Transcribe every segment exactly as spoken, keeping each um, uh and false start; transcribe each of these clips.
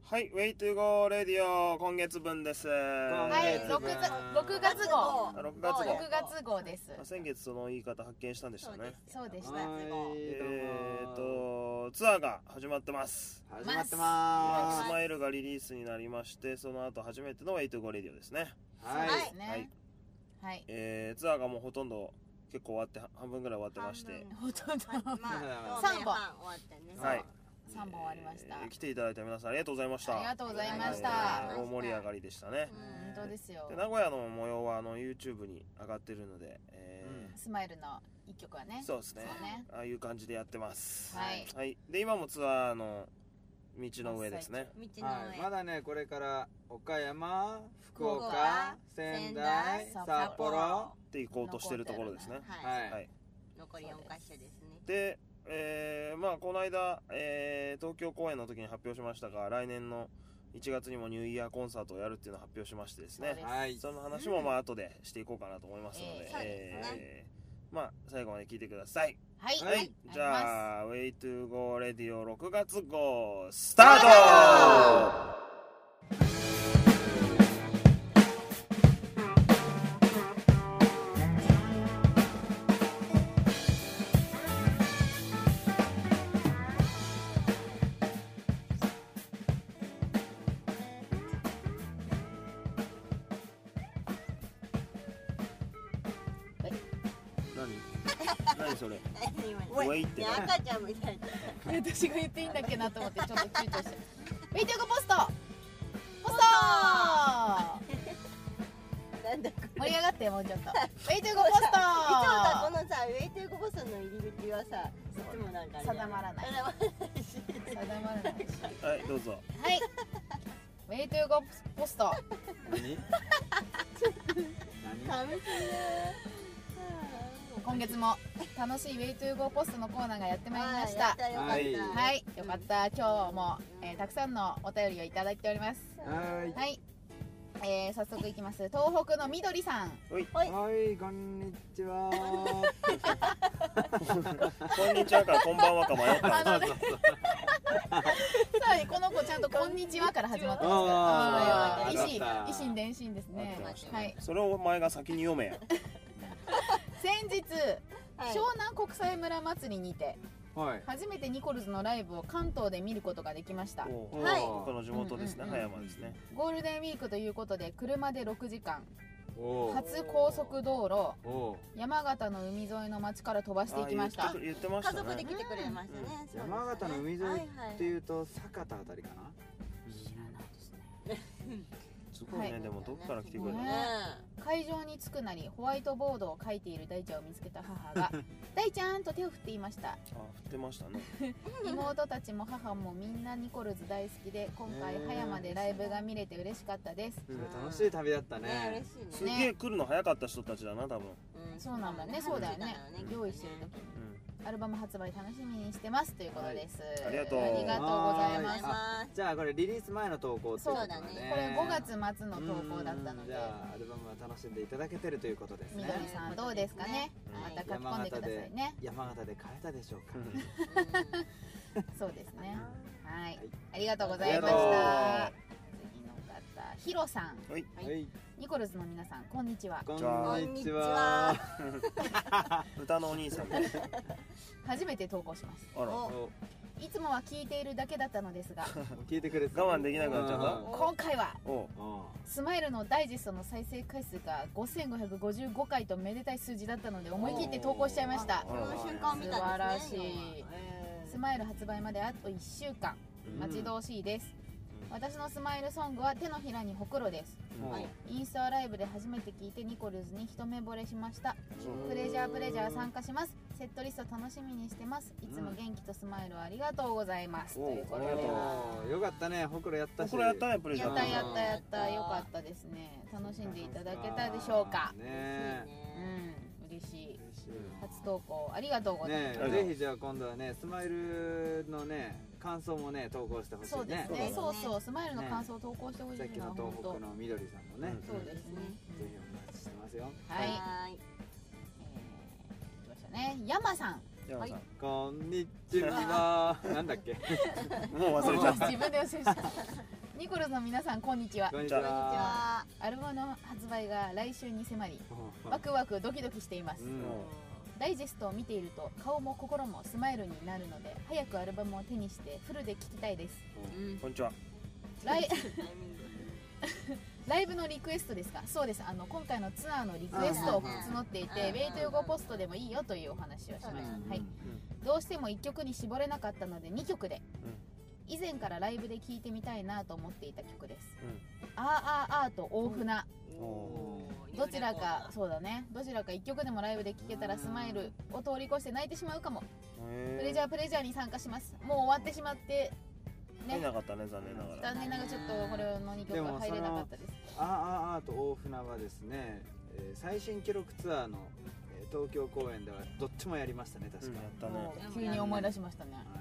はい、ウェイトゥーゴーレディオ今月分です。 は、 はいろくがつ号。 ろくがつ号。 ろくがつ号です。 先月その言い方発見したんでしたね。 そうでした。 えーとツアーが始まってます。 始まってます。 スマイルがリリースになりまして、その後初めてのウェイトゥーゴーレディオですね。 はい。そうですね。はい。 はい。えー、ツアーがもうほとんど結構終わって半分ぐらい終わってまして。 ほとんど。 まあ、 さんぼん終わってね。 はい。 さんぼん終わりました、 えー、来ていただいた皆さんありがとうございました。 ありがとうございました。 大盛り上がりでしたね。 本当ですよ。 で名古屋の模様はあの YouTube に上がってるので、えーうん、スマイルの一曲はね。 そうですね。ああいう感じでやってます。 はい。 はい。で今もツアーの道の上ですね。 道の上。 はい、まだねこれから岡山、福岡、仙台、札幌って行こうとしてるところですね。 はい。はい、残りよんかしょですね。 で。えー、まあこの間、えー、東京公演の時に発表しましたが、来年のいちがつにもニューイヤーコンサートをやるっていうのを発表しましてですね、 はい、 その話もまあ後でしていこうかなと思いますので、えーえー、まあ最後まで聞いてください。 はい、 はい、じゃあウェイトゥーゴーレディオろくがつ号スタート。何それ？ウェイって赤ちゃんみたいな。 私が言っていいんだっけなと思ってちょっと躊躇して。ウェイトゥーゴーポスト。ポスト。 なんだこれ。 盛り上がってもうちょっと。ウェイトゥーゴーポスト。いつもさこのさウェイトゥーゴーポストの入り口はさ、いつもなんか定まらない。定まらないし。 はいどうぞ。 はい。ウェイトゥーゴーポスト。 何？ 何？ 今月も楽しいウェイトゥーゴーポストのコーナーがやってまいりました。 はい、 はい、よかった。今日も、えー、たくさんのお便りをいただいております。 はい、 はい、えー、早速いきます。東北のみどりさん。 はい、 はい、こんにちは。 こんにちはからこんばんはか迷った。 さらにこの子ちゃんとこんにちはから始まってますから。維新維新伝心ですね。はい。 それをお前が先に読めや。 先日、湘南国際村祭りにて、はい、初めてニコルズのライブを関東で見ることができました。はい、 この地元ですね、葉山ですね。 ゴールデンウィークということで車でろくじかん、初高速道路、山形の海沿いの町から飛ばしていきました。 言ってましたね。 家族で来てくれましたね。 山形の海沿いっていうと酒田あたりかな。 知らないですね。 すごいね、でもどこから来てくれたの？ 会場に着くなりホワイトボードを書いている大ちゃんを見つけた母が大ちゃんと手を振っていました。あ、 振ってましたね。 妹たちも母もみんなニコルズ大好きで、今回葉山でライブが見れて嬉しかったです。 楽しい旅だったね。 すげえ来るの早かった人たちだな、多分。 そうなんだね、そうだよね。用意してる時にアルバム発売楽しみにしてますということです。 ありがとう。 ありがとうございます。 じゃあこれリリース前の投稿ってそうだね。これごがつまつの投稿だったので、 じゃあアルバムは楽しんでいただけてるということですね。 みどりさんどうですかね。また書き込んでくださいね。 山形で買えたでしょうか。そうですね。はい。ありがとうございました。次の方、ヒロさん。はい。ニコルズの皆さん、こんにちは。 こんにちは。 歌のお兄さん。 初めて投稿します。 あら。 いつもは聞いているだけだったのですが、 聞いてくれ我慢できなくなっちゃった。 今回はスマイルのダイジェストの再生回数がごせんごひゃくごじゅうごかいとめでたい数字だったので思い切って投稿しちゃいました。 その瞬間見たんですね。 素晴らしい。スマイル発売まであといっしゅうかん待ち遠しいです。私のスマイルソングは手のひらにほくろです。インスタライブで初めて聞いてニコルズに一目惚れしました。プレジャープレジャー参加します。セットリスト楽しみにしてます。いつも元気とスマイルありがとうございます。ということで、 よかったね、ほくろやったし。 ほくろやったね、プレジャー。 やったやったやった、よかったですね。楽しんでいただけたでしょうか。 ね、 うん、嬉しい。初投稿ありがとうございます。 ぜひじゃあ今度はね、スマイルのね感想もね投稿してほしいね。 そうですね。そうそう、スマイルの感想を投稿してほしいな。 さっきの東北のみどりさんもね。 そうですね。 ぜひお待ちしてますよ。 はい。えー、来ましたね。山さん。 山さん。 こんにちは。なんだっけ。 もう忘れちゃった。 自分で忘れちゃった。 ニコルズの皆さんこんにちは。 こんにちは。 アルバムの発売が来週に迫りワクワクドキドキしています、 うん、 ダイジェストを見ていると顔も心もスマイルになるので早くアルバムを手にしてフルで聴きたいです。 こんにちは。 ライライブのリクエストですか？そうです。あの今回のツアーのリクエストを募っていて、ウェイトヨゴポストでもいいよというお話をしました。はい。どうしてもいっきょくに絞れなかったのでにきょくで、以前からライブで聴いてみたいなと思っていた曲です。あーあーあーと大船、どちらか、そうだね、どちらかいっきょくでもライブで聴けたらスマイルを通り越して泣いてしまうかも。プレジャープレジャーに参加します。もう終わってしまって入れなかったね、残念ながら。 残念ながらちょっとこれのにきょくは入れなかったです。 あーあーあーと大船はですね、えー、最新記録ツアーの、えー、東京公演ではどっちもやりましたね、確か、 うん、やったね。 急に思い出しましたね、はい、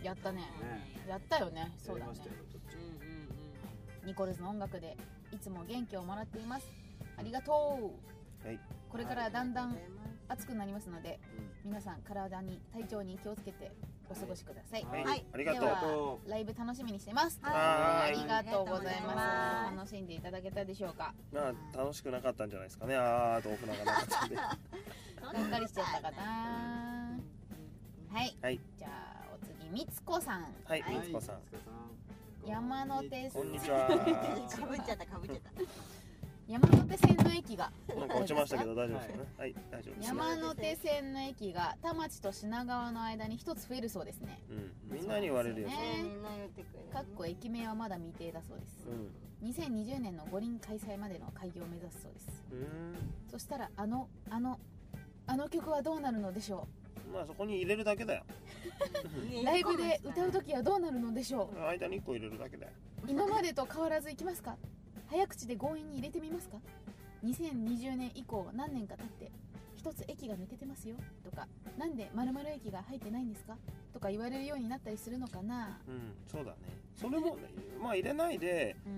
やったね、ね、やったよね。そうだね。ニコルズの音楽でいつも元気をもらっています。ありがとう、はい、これからだんだん暑くなりますので、うん、皆さん体に体調に気をつけてお過ごしください。 はい、はい、ありがとう。ではライブ楽しみにしてます。 はい、 ありがとうございます。楽しんでいただけたでしょうか。 まあ楽しくなかったんじゃないですかね。あーとお船がなかったんでがっかりしちゃったかな。はい、はい、じゃあお次みつこさん。 はい、みつこさん、 山手線、 こんにちは。 かぶっちゃったかぶっちゃった山手線の駅がなんか落ちましたけど大丈夫ですかね。はい、大丈夫です。 山手線の駅が田町と品川の間に一つ増えるそうですね。 うん、みんなに言われるよね。 かっこ駅名はまだ未定だそうです。うん、にせんにじゅうねんの五輪開催までの開業を目指すそうです。うん、そしたらあのあのあの曲はどうなるのでしょう。 まあそこに入れるだけだよ。 ライブで歌うときはどうなるのでしょう。 間にいっこ入れるだけだよ。 今までと変わらずいきますか。早口で強引に入れてみますか。にせんにじゅうねん以降何年か経って一つ駅が抜けてますよとか、なんで〇〇駅が入ってないんですかとか言われるようになったりするのかな。 うん、そうだね。それも、ね、まあ入れないで、うん、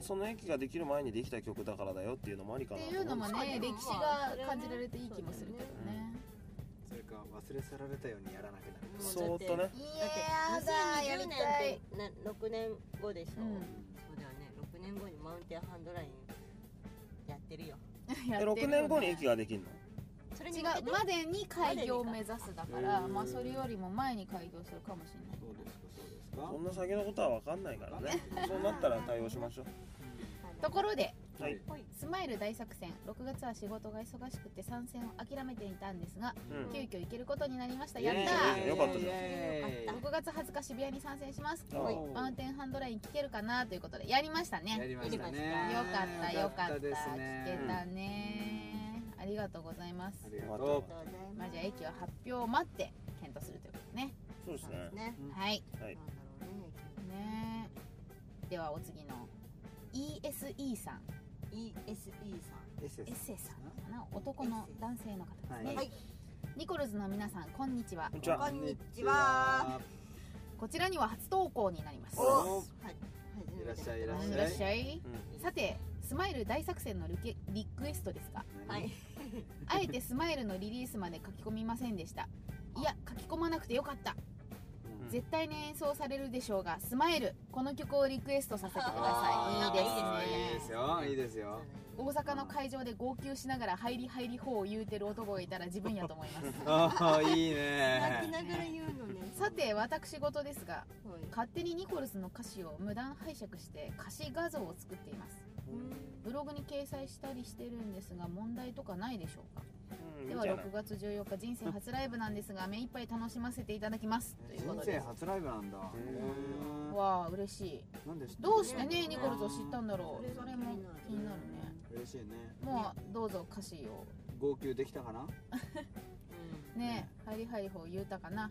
その駅ができる前にできた曲だからだよっていうのもありかなっていうのもね、歴史が感じられていい気もするけどね。 それか忘れ去られたようにやらなきゃな。 そーっとね。 いやだ、やりたい。 ろくねんごでしょ。うん、そうだよね。ろくねんごにマウンテンハンドラインやってるよ。 え、ろくねんごに駅ができるの？ それ違う、までに開業を目指すだから、まあそれよりも前に開業するかもしれない。 そうですか、そうですか。 そんな先のことは分かんないからね。そうなったら対応しましょう。 ところで、 はい、 スマイル大作戦ろくがつは仕事が忙しくて参戦を諦めていたんですが、うん、急遽行けることになりました。やったー、 よかったじゃん。 ろくがつはつか渋谷に参戦します。マウンテンハンドライン聞けるかなということでやりましたね。 やりましたね。 よかったよかった、聞けたね。ありがとうございます。 ありがとう。 まあじゃあ駅は発表を待って検討するということね。 そうですね。 はい。 はい。 ね。ではお次の イーエスイー さん。 イーエスイー さん、 エッセさんかな、男の男性の方ですね。はい、ニコルズの皆さんこんにちは。 こんにちは。 こんにちは。 こちらには初投稿になります。 はい、いらっしゃいいらっしゃい。 いらっしゃい。うん、さてスマイル大作戦のリクリクエストですが、はい、あえてスマイルのリリースまで書き込みませんでした。いや書き込まなくてよかった。絶対に演奏されるでしょうが、スマイルこの曲をリクエストさせてください。いいですね。 いいですよ、いいですよ。 大阪の会場で号泣しながら入り入り方を言うてる男がいたら自分やと思います。 ああ、いいね。 泣きながら言うのね。 さて私事ですが、勝手にニコルスの歌詞を無断拝借して歌詞画像を作っています。ブログに掲載したりしてるんですが問題とかないでしょうか。ではろくがつじゅうよっか人生初ライブなんですが目いっぱい楽しませていただきますということで。 人生初ライブなんだ。 わあ嬉しい。どうしてねニコルズを知ったんだろう。それも気になるね。 嬉しいね。 もうどうぞ歌詞を。 号泣できたかな。 ねえハリハリ法言うたかな。うん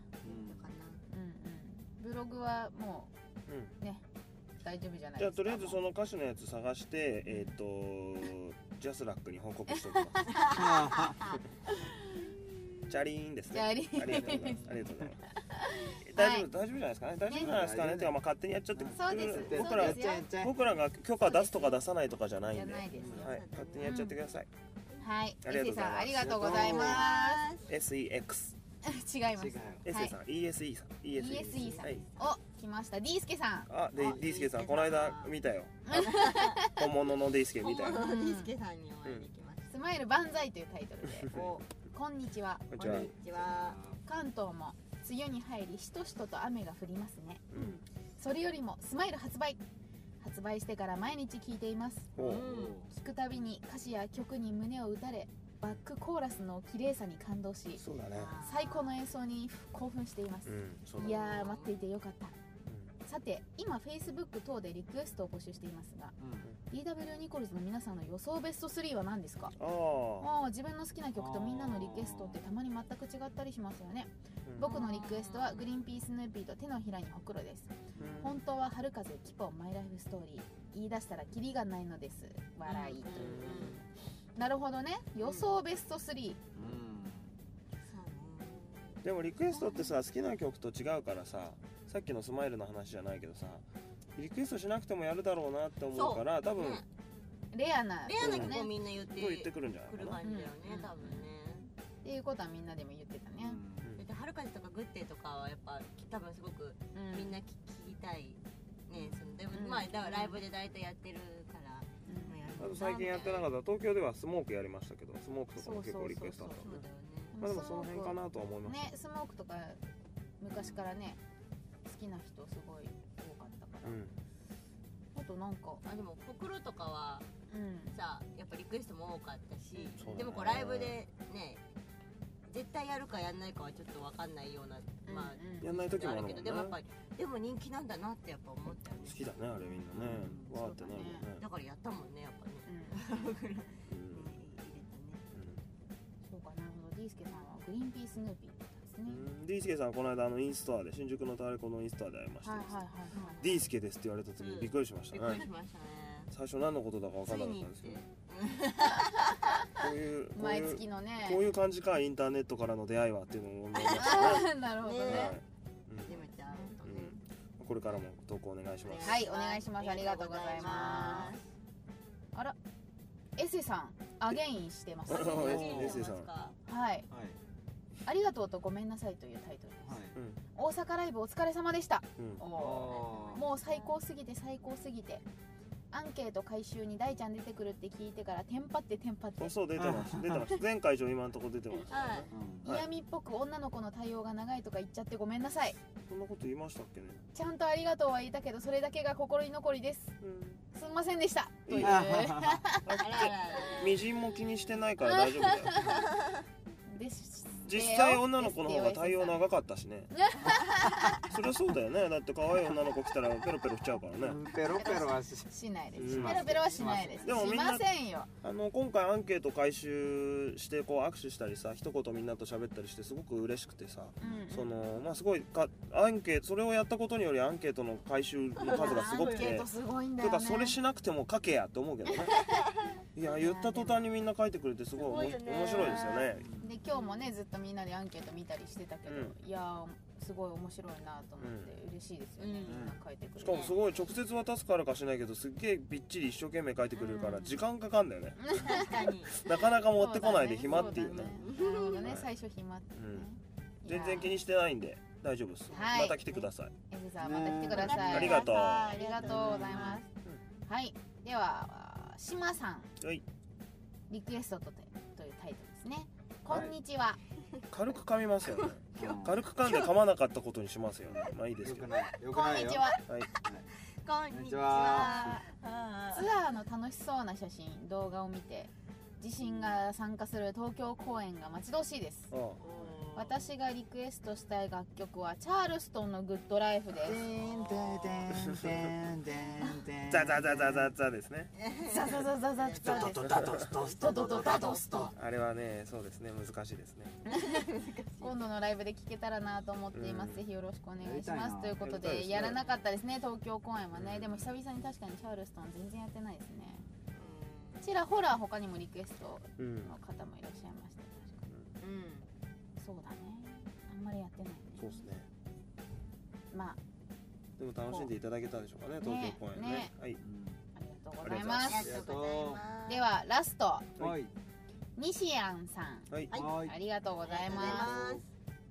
うん。ブログはもうね大丈夫じゃないですか。 じゃあとりあえずその歌詞のやつ探してえっとジャスラックに報告しておきます。チャリーンですね。ありがとうございます。ありがとうございます。大丈夫、大丈夫じゃないですかね。大丈夫じゃないですかね。てかまあ勝手にやっちゃって。 そうです。 僕ら僕らが許可出すとか出さないとかじゃないんで。 じゃないですよ。 はい、勝手にやっちゃってください。 はい。エセさんありがとうございます。 エスイーエックス。 違います。 エセさん、イーエスイー さん。 イーエスイー さん。お、 きました。ディースケさん。 あ、であディースケさんディースケさんこの間見たよ。本物のディースケ見たよ。 本物のディスケさんにお会いできました。 スマイル万歳というタイトルでおこんにちは。 こんにちは。 こんにちは。 関東も梅雨に入りしとしとと雨が降りますね。 うんそれよりもスマイル発売発売してから毎日聴いています。 おう聴くたびに歌詞や曲に胸を打たれ、バックコーラスの綺麗さに感動し、 そうだね。 最高の演奏に興奮しています。 うん、そうだね。 いやー待っていてよかった。さて今 Facebook 等でリクエストを募集していますが、 ディーダブリュー ニコルズの皆さんの予想ベストスリーは何ですか？ ああ、 もう自分の好きな曲とみんなのリクエストってたまに全く違ったりしますよね。 うん僕のリクエストはグリーンピースヌーピーと手のひらにほくろです。 うん本当は春風キポンマイライフストーリー、言い出したらキリがないのです、笑いという。なるほどね、予想ベストスリー。 でもリクエストってさ、好きな曲と違うからさ、さっきのスマイルの話じゃないけどさ、リクエストしなくてもやるだろうなって思うから、多分ねレアなレアなね曲をみんな言ってこう言ってくるんじゃないくるかな。 感じだよね、 うん多分ね。 っていうことはみんなでも言ってたね。 だって春風とかグッデイとかはやっぱ多分すごくうんみんな聞きたいね。そのでもうんまあだからライブで大体やってるから、 うんまあやるあと最近やってなかった東京ではスモークやりましたけど、スモークとかも結構リクエストあったそうだよね。 まあでもその辺かなとは思いました。 ね、スモークとか昔からね好きな人すごい多かったから、 うんあとなんかあでもほくろとかはうんさやっぱリクエストも多かったし、 そうだねでもこうライブでね絶対やるかやんないかはちょっと分かんないような、まあうんうんやんない時もあるもんね。 けどでもやっぱりでも人気なんだなってやっぱ思ったよね。 好きだねあれみんなね。 うんわーってなるもんね。 だからやったもんねやっぱね。 うんうん入れたね。 そうか、なるほど。ディースケさんはグリーンピースヌーピーだったんですね。 うんディースケさんこの間あのインストアで新宿のタレコのインストアで会いましたはいね。 はいはいはい。 ディースケですって言われた時にびっくりしましたねびっくりし。ましたね。 最初何のことだか分かんなかったんですけど、こういうこう毎いう月のね。 こういう感じかインターネットからの出会いはっていうのを思いましたね。 なるほどねはいね。 初めて会うとね。 うんこれからも投稿お願いします。 はいお願いしますありがとうございますあら、エセさんアゲインしてます。 あはエセさんい。 はいありがとうとごめんなさいというタイトルです。 はいうん大阪ライブお疲れ様でした。 うんおーもう最高すぎて最高すぎて、アンケート回収に大ちゃん出てくるって聞いてからテンパってテンパってそうそう出てます出てます。全会場今のところ出てます。 はい。 はい嫌味っぽく女の子の対応が長いとか言っちゃってごめんなさい。 そんなこと言いましたっけね。 ちゃんとありがとうは言ったけどそれだけが心に残りです。 うんすんませんでしたといういいあらあらあみじんも気にしてないから大丈夫だよ。 です実際女の子の方が対応長かったしね。そりゃそうだよね。だって可愛い女の子来たらペロペロしちゃうからね。 ペロペロはししないです。 うんペロペロはしないです。しでもみんなませんよ。 あの今回アンケート回収してこう握手したりさ、一言みんなと喋ったりしてすごく嬉しくてさ、 うんそのまあすごいかアンケートそれをやったことによりアンケートの回収の数がすごくてアンケート、すごいんだとよね。 かそれしなくても書けやって思うけどね。いや言った途端にみんな書いてくれてすごいおもすごいよね面白いですよね。 で今日もねずっとみんなでアンケート見たりしてたけど、 ういやーすごい面白いなと思って嬉しいですよね、 うんみんな書いてくれて。 しかもすごい直接渡すからかしないけどすっげえびっちり一生懸命書いてくれるからうん時間かかんだよね。 確かに。 なかなか持ってこないで暇っていうね。 そうだねなるほどね、 はい最初暇ってね、 全然気にしてないんで大丈夫です。 はいまた来てください。 エズさんまた来てください。 ありがとうありがとうございます。はい、ではしまさんはい。 リクエストとてというタイトルですね。こはいんにちは。 軽く噛みますよね。 うん軽く噛んで噛まなかったことにしますよね。まあいいですけど。 よくないよくこんないよにちは。 はい。 こんにちは。あツアーの楽しそうな写真動画を見て自身が参加する東京公演が待ち遠しいです。 ああ私がリクエストしたい楽曲はチャールストンのグッドライフです。 ザザザザザザですね。 ザザザザザザです。 ダドストスドドドダドスト。 あれはね、そうですね、難しいですね。 今度のライブで聴けたらなと思っています、 うんぜひよろしくお願いしやりたいなますということやりたいですねでやらなかったですね東京公演はね、 うんでも久々に確かにチャールストン全然やってないですね。ちらほら他にもリクエストうん。 の方もいらっしゃいました確かに。 うん。 そうだねあんまりやってないね。 そうですね。 まあでも楽しんでいただけたでしょうかね、東京公演ねね。 はい。 ありがとうございます。 ありがとうございます。 ではラストはい西安さんはい。 はいはいありがとうございありがとうございまます。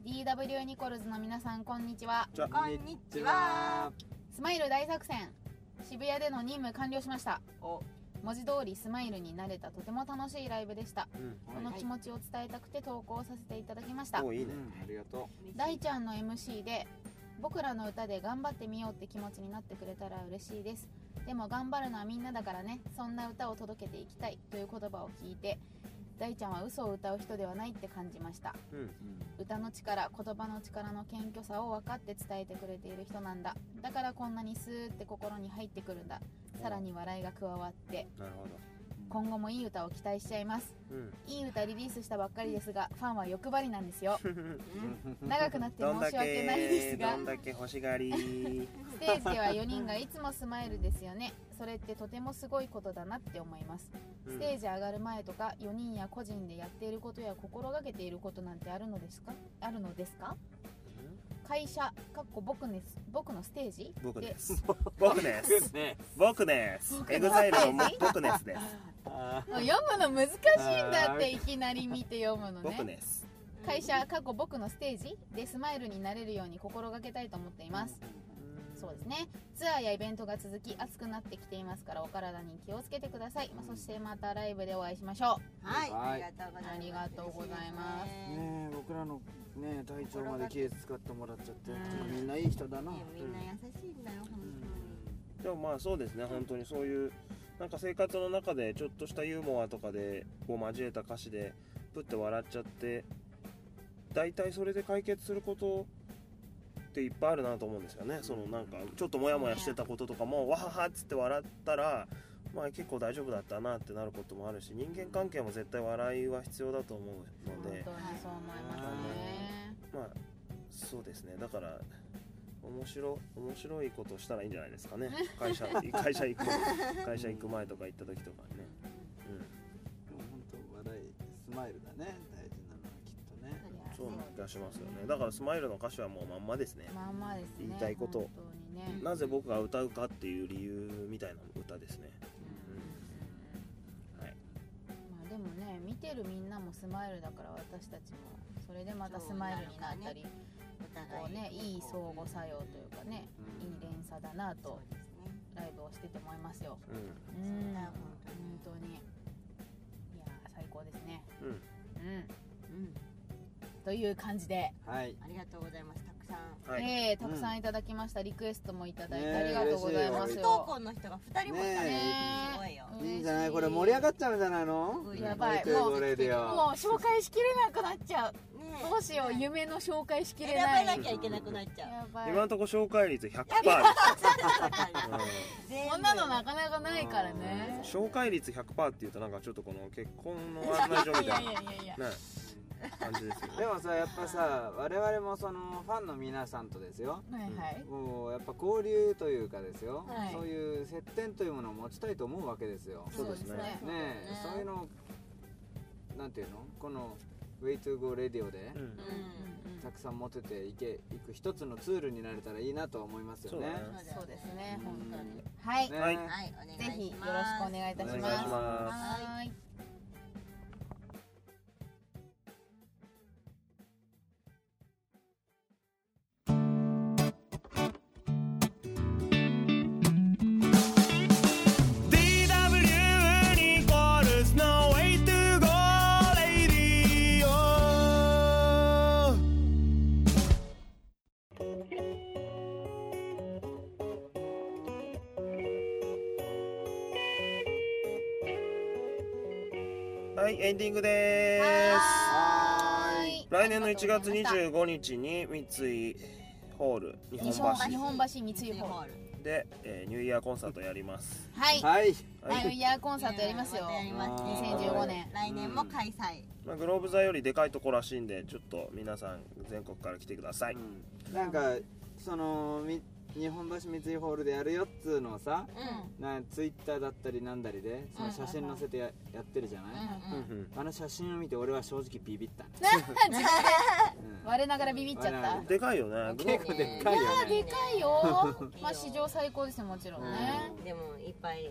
ディーダブリュー ニコルズの皆さんこんにちは。 じゃこんにちは。 スマイル大作戦、渋谷での任務完了しました。 お、 文字通りスマイルになれたとても楽しいライブでした。 うんその気持ちを伝えたくて投稿させていただきました。 おいいね、 うんありがと大ちゃんの エムシー で僕らの歌で頑張ってみようって気持ちになってくれたら嬉しいです。でも頑張るのはみんなだからね、そんな歌を届けていきたいという言葉を聞いて、大ちゃんは嘘を歌う人ではないって感じました。 うんう、 歌の力、言葉の力の謙虚さを分かって伝えてくれている人なんだ。だからこんなにスーって心に入ってくるんだ。さらに笑いが加わってなるほど。 今後もいい歌を期待しちゃいます。 うんいい歌リリースしたばっかりですが、ファンは欲張りなんですよ。 うん、 長くなってどんだ申し訳ないでけすがどんだけ欲しがりステージではよにんがいつもスマイルですよね。それってとてもすごいことだなって思います。ステージ上がる前とかよにんや個人でやっていることや心がけていることなんてあるのですかあるのですか会社かっこ僕です僕のステージ僕です僕ですね僕ですエグザイルの僕ですですあもう読むの難しいんだって、いきなり見て読むの僕ね。 です会社かっこ僕のステージでスマイルになれるように心がけたいと思っています。そうですね。ツアーやイベントが続き暑くなってきていますから、お体に気をつけてください。まあ、そしてまたライブでお会いしましょう。 はい、 はいありがとうございます。 ありがとうございますーねえ僕らのね体調まで気使ってもらっちゃってうんみんないい人だなね、みんな優しいんだよ、本でもまあそうですね、本当にそういうなんか生活の中でちょっとしたユーモアとかでこう交えた歌詞でプッて笑っちゃって、大体それで解決することっていっぱいあるなと思うんですよね。そのなんかちょっとモヤモヤしてたこととかもわははっつって笑ったら、まあ結構大丈夫だったなってなることもあるし、人間関係も絶対笑いは必要だと思うので、 本当にそう思いますね。 まあそうですね、だから面白面白いことしたらいいんじゃないですかね。会社会社行く会社行く前とか行った時とかね。 本当笑いスマイルだね大事なのはきっとねうん、そうな気がしますよね。だからスマイルの歌詞はもうまんまですね。 まんまですね。 言いたいこと本当にね。 なぜ僕が歌うかっていう理由みたいな歌ですね。はい。 まあでもね、見てるみんなもスマイルだから私たちもそれでまたスマイルになったり、 お互こうね、いい相互作用というかね、 うんいい連鎖だなとそうですね。 ライブをしてて思いますよ。 ううん、 そうだよ本当に。いやー最高ですね。 ん。うん。 うん。 うん、 という感じで、 はいありがとうございます。たくさん。 はい。 えー、たくさんいただきました。リクエストもいただいてねえありがとうございます嬉しいよ。 投稿の人がふたりもいたね。 ねすごいよ。 えいいんじゃないこれ盛り上がっちゃうんじゃないのうんやばいもうレディオもう紹介しきれなくなっちゃう。 ねえどうしよう、夢の紹介しきれ選ない。 ばなきゃいけなくなっちゃう。 やばい。 今のところ紹介率ひゃくパーセント全部こんなのなかなかないからね。 紹介率ひゃくパーセントって言うとなんかちょっとこの結婚の案内状みいやたいないやいやいや。 ね感じですよね。 でもさやっぱさ我々もそのファンの皆さんとですよはいはい。 もうやっぱ交流というかですよ、 はいそういう接点というものを持ちたいと思うわけですよ。 そうですねねえそういうのなんていうのこの Way to Go Radio でうんうんたくさん持てていけいく一つのツールになれたらいいなと思いますよね。 そうだねそうですね、 うん本当に。はい。 ねはいはい、お願いします。 ぜひよろしくお願いいたします。 お願いしますはーい。 ディーダブリュー ニコルズの Way to Go Radio。はいエンディングでーす。 はーい。 来年のいちがつにじゅうごにちに三井ホール日本日本橋日本橋三井ホール。 で、えーニューイヤーコンサートやります。 はい。 はいニューイヤーコンサートやりますよ。 やりますねにせんじゅうごねん。 来年も開催。 まあ、グローブ座よりでかいとこらしいんでちょっと皆さん全国から来てください。 うんなんかそのみ日本橋三井ホールでやるよっつうのをさうなツイッターだったりなんだりでその写真載せてややってるじゃない、 ん。うんうん。 うんあの写真を見て俺は正直ビビったね、 自分でうん我ながらビビっちゃった。 我ながらうん、でかいよね。グロー結構でっかいよねでかいよ。まあ史上最高ですよもちろんね。 でもいっぱい来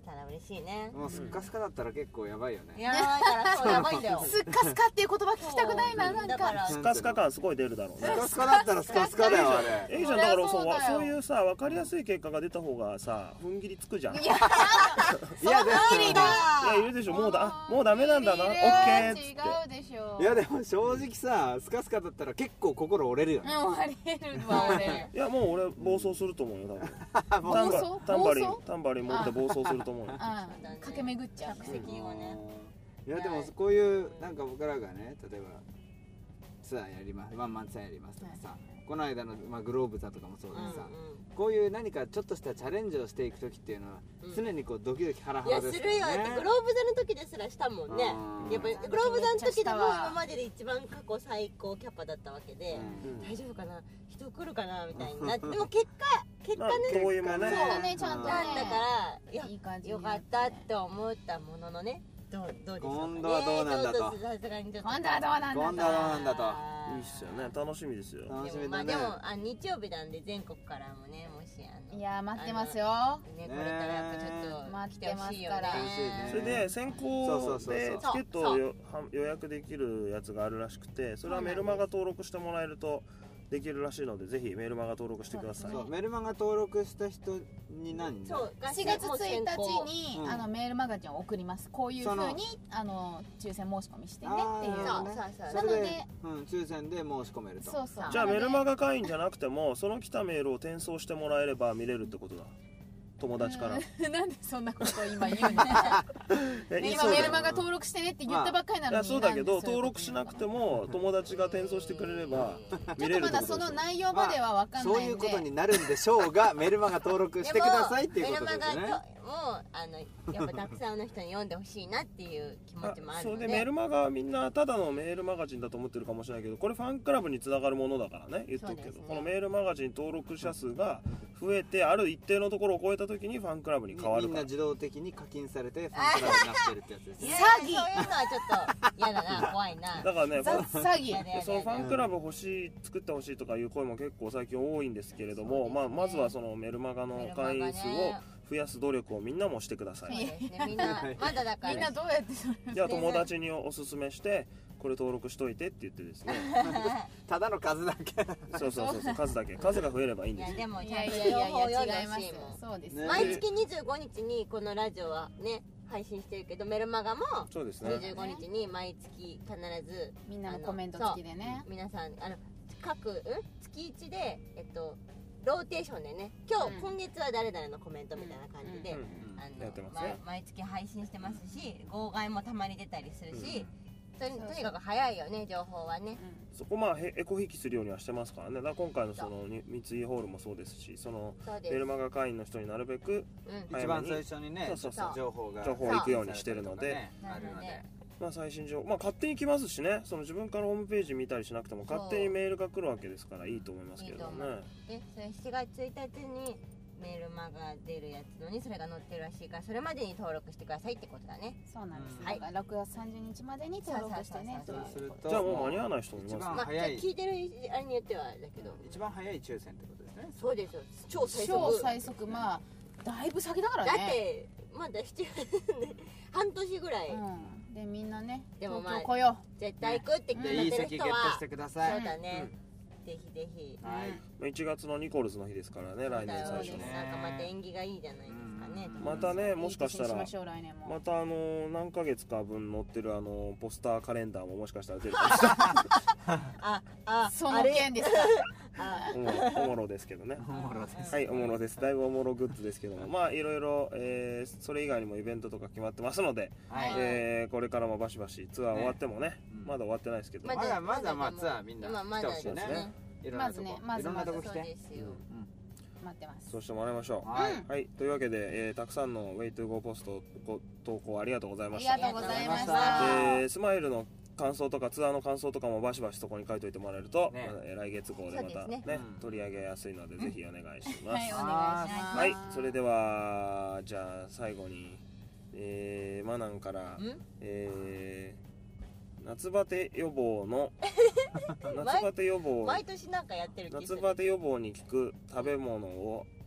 たら嬉しいね。 もうスッカスカだったら結構やばいよね。 やばいからそうやばいんだよ。 スッカスカっていう言葉聞きたくないな、なんかだからスカスカ感すごい出るだろうねスカスカだったらスカスカだよあれ。 いいじゃん。だからそうそりゃそうだよそういうさ分かりやすい結果が出た方がさ踏ん切りつくじゃん。いやいやいやでいるでしょ。もうだあもうダメなんだな。オッケーっつって。 違うでしょ。 いやでも正直さスカスカだったら結構心折れるよね。 うん、ありえるわ俺。 いやもう俺暴走すると思うよ多分。 もうタンバ暴走タンバリン暴走タンバリン持って暴走すると思うよ。 うん、駆け巡っちゃう。 客席をね。 いやでもこういうなんか僕らがね例えばツアーやりますワンマンツアーやりますとかさ、この間の、まあ、グローブ座とかもそうだしさ、こういう何かちょっとしたチャレンジをしていく時っていうのは、 うん常にこうドキドキハラいやハラですするよ。だってね。 グローブ座の時ですらしたもんね。 うんやっぱりグローブ座の時でもめっちゃしたわ今までで一番過去最高キャパだったわけで、 うん大丈夫かな人来るかなみたいになって、でも結果結果まあね教員もね。 そうだねちゃんとねなんだからいやいい感じよかったって思ったもののね、どうどうでしょうかね。 今度はどうなんだとちょっさすがにちょっと今度はどうなんだと。 今度はどうなんだといいっすよね。楽しみですよ。 楽しみだねでもまあでもあ日曜日なんで全国からもねもしあのいや待ってますよ。 ねこれからやっぱちょっと待って来てほしいよね。 ますから嬉しいねそれで先行そうそうそうそうでチケットをよは予約できるやつがあるらしくて、それはメルマガ登録してもらえるとできるらしいので、ぜひメルマガ登録してください。 そうメルマガ登録した人に何そうしがつついたちに、 うんあのメールマガジンを送ります。こういうその風にあの抽選申し込みしてねっていう。 あーそうそうそうそれでなのでうん、抽選で申し込めると。 そうそう。 じゃあメルガマガ会員じゃなくてもその来たメールを転送してもらえれば見れるってことだ。友達から。 なんでそんなことを今言うの？ えね今そうだよメールマガ登録してねって言ったばっかりないのに。 やそうだけどなんでそういうこと登録しなくても友達が転送してくれれば見ちょっとまれるってことでしょだその。内容までは分かんないんで。 そういうことになるんでしょうがメルマガ登録してくださいっていうことですね。 メルマガともあのやっぱたくさんの人に読んでほしいなっていう気持あちもあそるので。 れでメルマガはみんなただのメールマガジンだと思ってるかもしれないけど、これファンクラブにつながるものだからね言っとくけど、 そうですねこのメールマガジン登録者数が増えてある一定のところを超えた時にファンクラブに変わるから。 みんな自動的に課金されてファンクラブになってるってやつですね。 いやそういうのはちょっと嫌だな怖いな。 だからね雑詐欺。 やだやだそのファンクラブ欲しい作ってほしいとかいう声も結構最近多いんですけれども、まあ、まずはそのメルマガの会員数を増やす努力をみんなもしてくださそうい。 ですねみんなまだだからみんなどうやってそれ。 じゃあ友達におすすめしてこれ登録しといてって言ってですねただの数だけ。 そうそうそうそう数だけ数が増えればいいんいですよ。 やでもいちゃんとやいやいや情報をい読んでや違いますほしいもん。 そうです。 ね毎月にじゅうごにちにこのラジオはね配信してるけどメルマガもそうですねにじゅうごにちに毎月必ずみんなのコメント付きでね。 皆さんあの各、うん、月いちでえっとローテーションでね今日、 うん今月は誰々のコメントみたいな感じで、 うんうんあのやってますね毎毎月配信してますし号外もたまに出たりするし、とにそうそうとにかく早いよね情報はね、 そこまあへエコ引きするようにはしてますからね。だから今回のそのに三井ホールもそうですし、そのそうですメルマガ会員の人になるべくうん一番最初にね、 そうそうそう情報が情報を行くようにしてるので、 あるので、 まあ最新情報まあ勝手に来ますしね、その自分からホームページ見たりしなくても勝手にメールが来るわけですからいいと思いますけどね。 でそれしちがつついたちにメールマガ出るやつのにそれが載ってるらしいからそれまでに登録してくださいってことだね。 そうなんです。 うんだからろくがつさんじゅうにちまでに登録してねとそいううそうするとじゃあもう間に合わない人もいます一ねまあ、 番早い聞いてるあれによってはあれだけど、 一番早い抽選ってことですね。 そうですよ超最速超最速まあだいぶ先だからだっね。 てまだしちがつ半年ぐらい、 うん。でみんなね東でもまあ京来よ絶対行くって決でいいめてる席ゲット人はしてください。 そうだね、ぜひぜひう。 はい。 まあいちがつのニコルズの日ですからね、来年最初そうにですなんかまた縁起がいいじゃないですかね、 うんまたねもしかしたらいい年にしましょう来年も。 またあのー何ヶ月か分載ってるあのーポスターカレンダーももしかしたら出るかもしれないああそのあれ件ですか。 あおもろおもろですけどね。 おもろです。 はい、おもろです。だいぶおもろグッズですけども、まあいろいろ、えーそれ以外にもイベントとか決まってますので、 はい。 えーこれからもバシバシツアー終わってもね、 うんまだ終わってないですけど、 まだまだまあツアーみんな今まだ来てほしいねそうですねいろんなとこまずねまずいろんなとこ来そうて。 ですよ、 待ってます。 そうしてもらいましょう。 はい。 はい、というわけで、えーたくさんの ウェイトゥーゴー ポストご投稿ありがとうございありました。 がとうございましありた。 えースマイルの感想とかツアーの感想とかもバシバシそこに書いといてもらえると、 ねまあ来月号でまたそうですねねうん取り上げやすいのでぜひお願いします。 はい、お願いします。 はい、それではじゃあ最後に、えー、マナンから、 んえー、夏バテ予防の夏バテ予防毎年なんかやってる気する夏バテ予防に効く食べ物を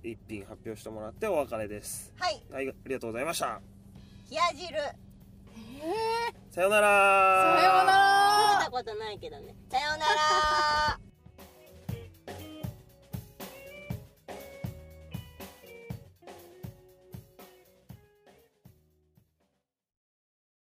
一品発表してもらってお別れです。 はい、 はい、ありがとうございました。 冷や汁。 さよなら。 さよなら。 食べたことないけどね。さよなら。